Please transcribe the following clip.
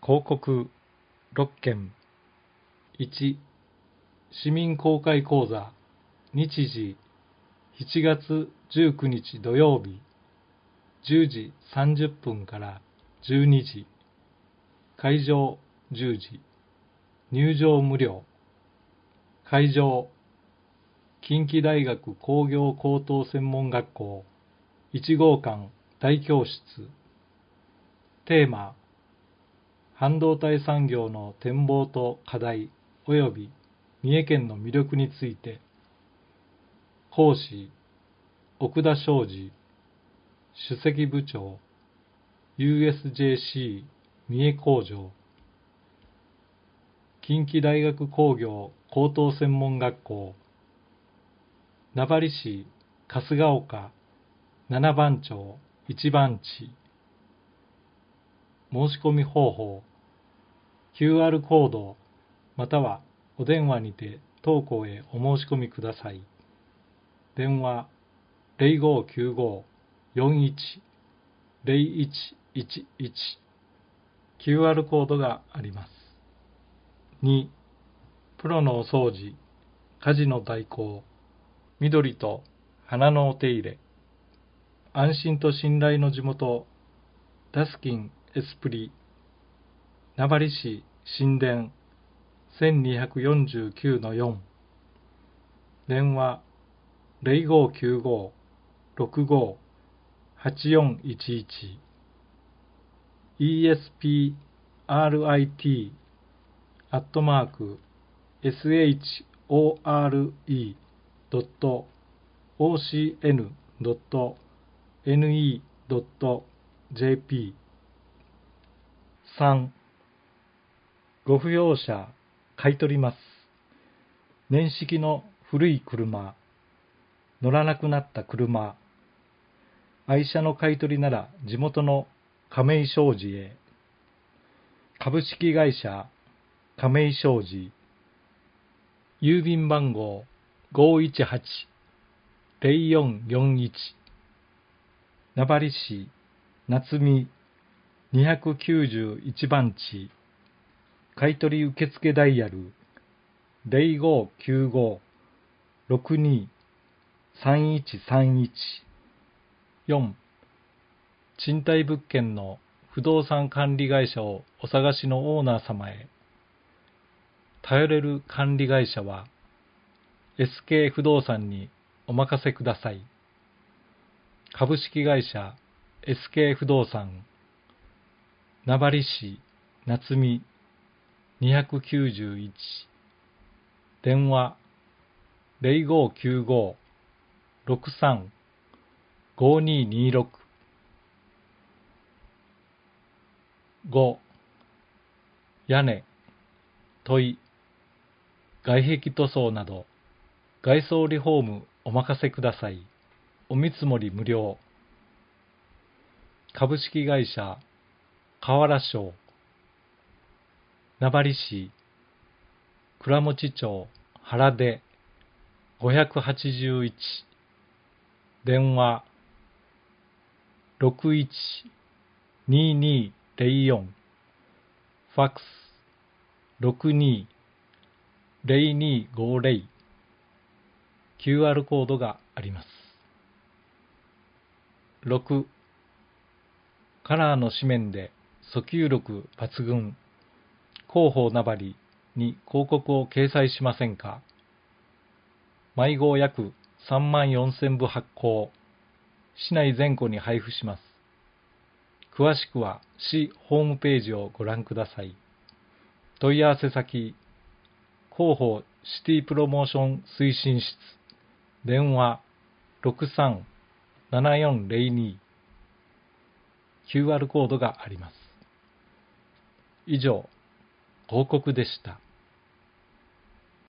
広告6件。1、市民公開講座、日時7月19日土曜日、10時30分から12時、会場10時、入場無料。会場、近畿大学工業高等専門学校1号館大教室。テーマ、半導体産業の展望と課題及び三重県の魅力について。講師、奥田昌司、首席部長、USJC 三重工場。近畿大学工業高等専門学校。名張市春日丘7番町1番地。申し込み方法、QR コードまたはお電話にて当校へお申し込みください。電話0595-41-0111 QR コードがあります。2、プロのお掃除、家事の代行、緑と花のお手入れ、安心と信頼の地元、ダスキンエスプリ、名張市新田 1249-4、電話0595-65-8411、esprit@shore.ocn.ne.jp。 3、ご不要車買い取ります。年式の古い車、乗らなくなった車、愛車の買い取りなら地元の亀井商事へ。株式会社亀井商事。郵便番号518-0441、名張市夏見291番地。買取受付ダイヤル0595-62-3131。4、賃貸物件の不動産管理会社をお探しのオーナー様へ。頼れる管理会社は SK 不動産にお任せください。株式会社 SK 不動産。名張市夏見291。電話0595-63-5226。5、屋根、問い、外壁塗装など外装リフォームお任せください。お見積もり無料。株式会社河原商。名張市倉持町原出581。電話61-2204。ファックス62-0250。QR コードがあります。6、カラーの紙面で訴求力抜群、広報名張に広告を掲載しませんか。毎号約34,000部発行、市内全戸に配布します。詳しくは市ホームページをご覧ください。問い合わせ先、広報シティプロモーション推進室。電話63-7402。QR コードがあります。以上、広告でした。